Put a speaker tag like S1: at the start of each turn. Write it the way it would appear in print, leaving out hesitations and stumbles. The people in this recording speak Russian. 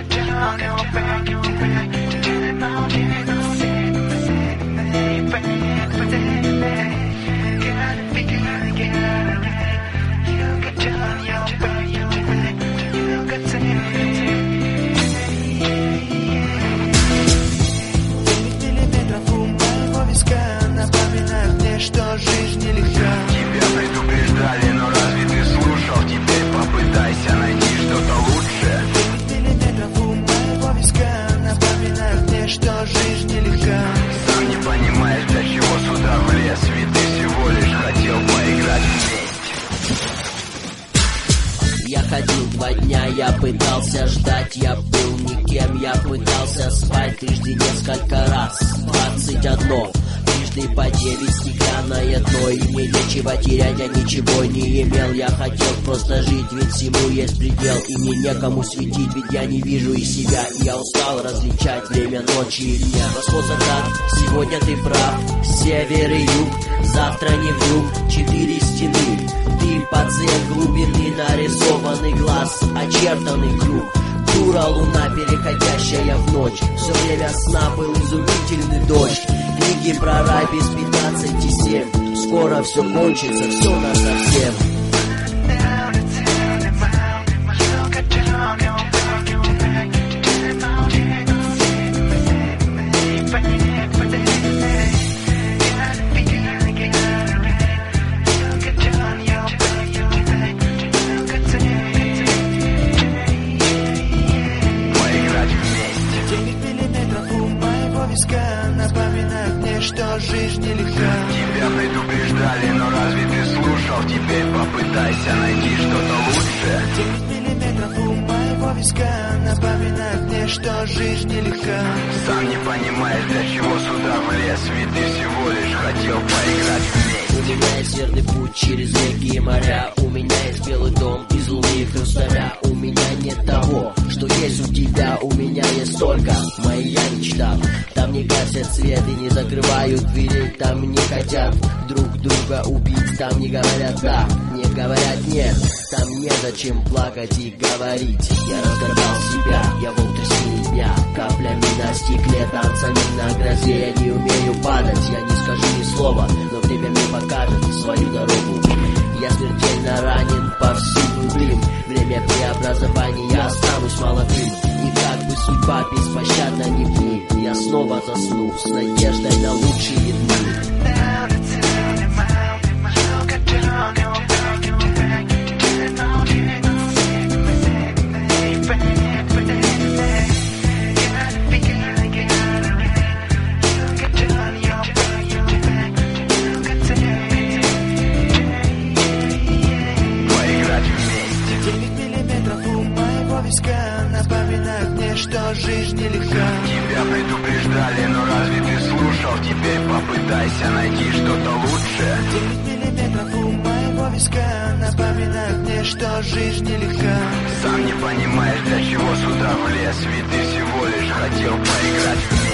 S1: Что жизнь нелегка.
S2: Тебя предупреждали, но разве ты слушал? Теперь попытайся найти что-то лучше.
S1: 9 миллиметров у моего виска напоминают мне, что жизнь нелегка.
S2: Сам не понимаешь, для чего сюда влез, ведь ты всего лишь хотел поиграть вместе.
S3: Я ходил 2 дня, я пытался ждать, я был никем, я пытался спать трижды несколько раз, 21. Трижды по 9, стеклянное дно, и мне нечего терять, я ничего не имел. Я хотел просто жить, ведь всему есть предел, и мне некому светить, ведь я не вижу и себя. И я устал различать время ночи и дня. Восход, закат, сегодня ты прав, север и юг, завтра не вдруг, 4 стены. Ты пациент глубины, нарисованный глаз, очертанный круг. Дура луна, переходящая в ночь. Все время сна был изумительный дождь. Книги про рай без 15:07. Скоро все кончится, все насовсем.
S1: Напоминает мне, что жизнь нелегка.
S2: Тебя предупреждали, но разве ты слушал? Теперь попытайся найти что-то лучше.
S1: 9 миллиметров у моего виска напоминает мне, что жизнь нелегка.
S2: Сам не понимаешь, для чего сюда влез, ведь ты всего лишь хотел поиграть вместе.
S3: У меня есть верный путь через реки и моря. У меня есть белый дом из луны и хрусталя. У меня нет того, что есть у тебя. У меня есть только моя мечта. Там не гасят свет и не закрывают двери. Там не хотят друг друга убить. Там не говорят да, не говорят нет. Там незачем плакать и говорить. Я разгадал себя, я волк трясины дня. Каплями на стекле, танцами на грозе. Я не умею падать, я не скажу ни слова, но время мне покажет свою дорогу. Я смертельно ранен, повсюду дым. Время преобразования, я останусь молодым. И как бы судьба беспощадна не пни, я снова засну с надеждой на лучшие дни.
S1: Напоминает мне, что жизнь нелегка.
S2: Тебя предупреждали, но разве ты слушал? Теперь попытайся найти что-то лучше.
S1: 9 миллиметров у моего виска напоминает мне, что жизнь нелегка.
S2: Сам не понимаешь, для чего сюда влез, ведь ты всего лишь хотел поиграть вместе.